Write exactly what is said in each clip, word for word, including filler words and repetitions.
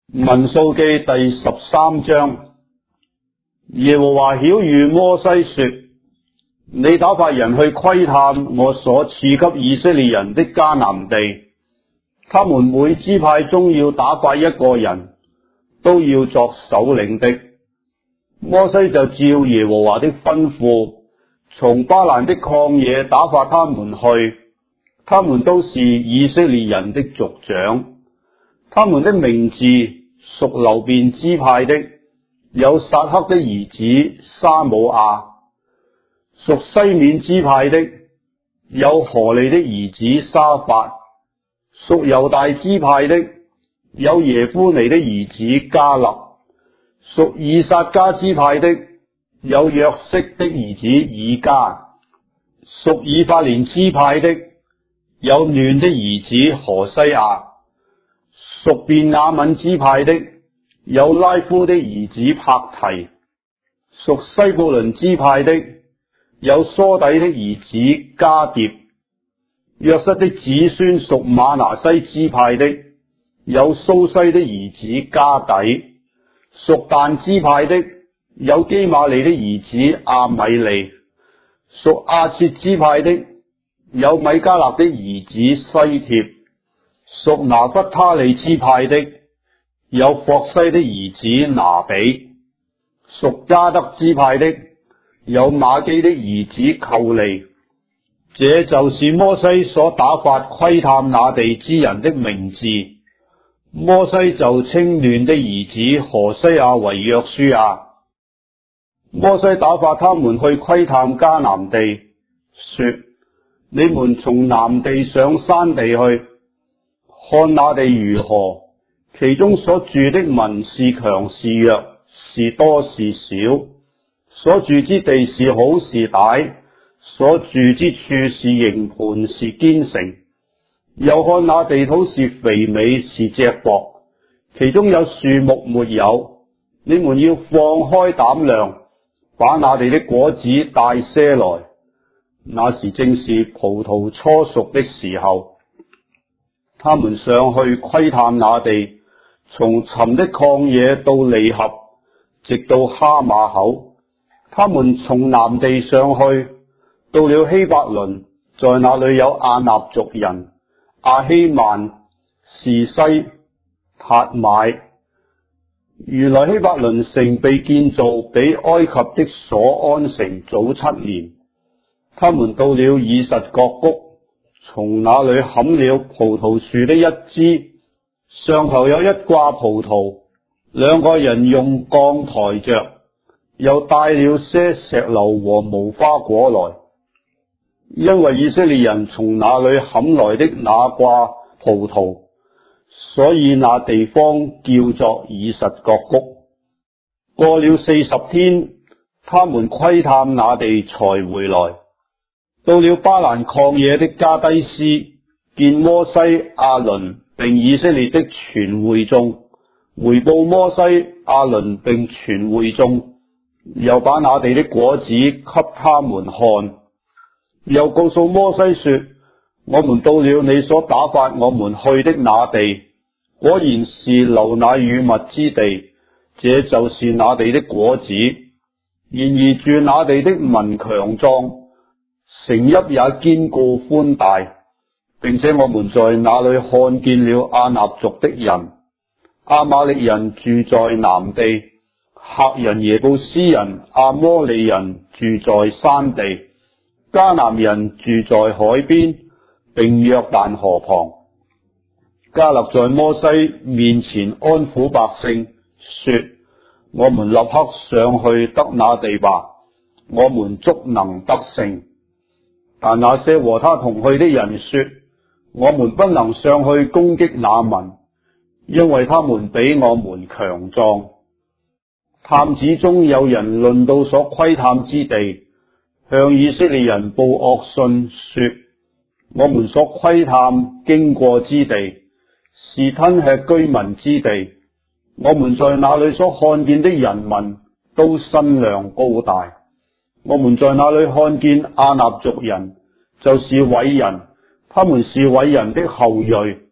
民數記第十三章，耶和華曉諭摩西說：你打發人去窺探我所賜給以色列人的迦南地，他們每支派中要打發一個人，都要作首領的。摩西就照耶和華的吩咐，從巴蘭的曠野打發他們去，他們都是以色列人的族長。他們的名字屬流便支派的，有撒克的兒子沙姆亞；屬西緬支派的，有何利的兒子沙法；屬猶大支派的，有耶夫尼的兒子迦勒；屬以薩迦支派的，有約瑟的兒子以迦；屬以法蓮支派的，有嫩的兒子何西亞；屬便雅憫支派的，有拉夫的兒子柏提；屬西布倫支派的，有梳底的兒子加疊；約瑟的子孫屬瑪拿西支派的，有蘇西的兒子加底；屬但支派的，有基瑪利的兒子阿米利；屬亞設支派的，有米迦勒的兒子西帖；屬拿弗他利支派的，有霍西的兒子拿比；屬迦得支派的，有瑪基的兒子寇利。這就是摩西所打發窺探那地之人的名字。摩西就稱嫩的兒子何西亞為約書亞。摩西打發他們去窺探迦南地，說：你們從南地上山地去，看那地如何，其中所住的民是強是弱，是多是少，所住之地是好是歹，所住之處是營盤是堅城。又看那地土是肥美是瘠薄，其中有樹木沒有，你們要放開膽量，把那地的果子帶些來。那時正是葡萄初熟的時候。他們上去窺探那地，從尋的曠野到利合，直到哈馬口。他們從南地上去，到了希伯倫，在那裏有亞納族人、亞希曼、士西、塔買。原來希伯倫城被建造比埃及的所安城早七年。他們到了以實各谷，從那裏砍了葡萄樹的一枝，上頭有一掛葡萄，兩個人用槓抬着，又帶了些石榴和無花果來，因為以色列人從那裏砍來的那掛葡萄，所以那地方叫做以實各谷。過了四十天，他們窺探那地才回來。到了巴蘭曠野的加低斯，見摩西、亞倫並以色列的全會眾，回報摩西、亞倫並全會眾，又把那地的果子給他們看，又告訴摩西說：我們到了你所打發我們去的那地，果然是流奶與蜜之地，這就是那地的果子。然而住那地的民強壯，城邑也堅固寬大，並且我們在那裏看見了亞納族的人、亞瑪力人住在南地，赫人、耶布斯人、亞摩利人住在山地，迦南人住在海邊，並約旦河旁。迦勒在摩西面前安撫百姓，說：我們立刻上去得那地吧，我們足能得勝。但那些和他同去的人說：我們不能上去攻擊那民，因為他們比我們強壯。探子中有人論到所窺探之地，向以色列人報惡信，說：我們所窺探經過之地，是吞吃居民之地。我們在那裏所看見的人民都身量高大。我們在那裏看見亞納族人，就是偉人，他們是偉人的後裔，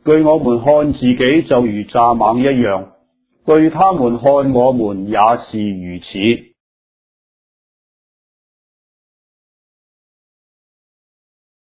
據我們看自己就如蚱蜢一樣，據他們看我們也是如此。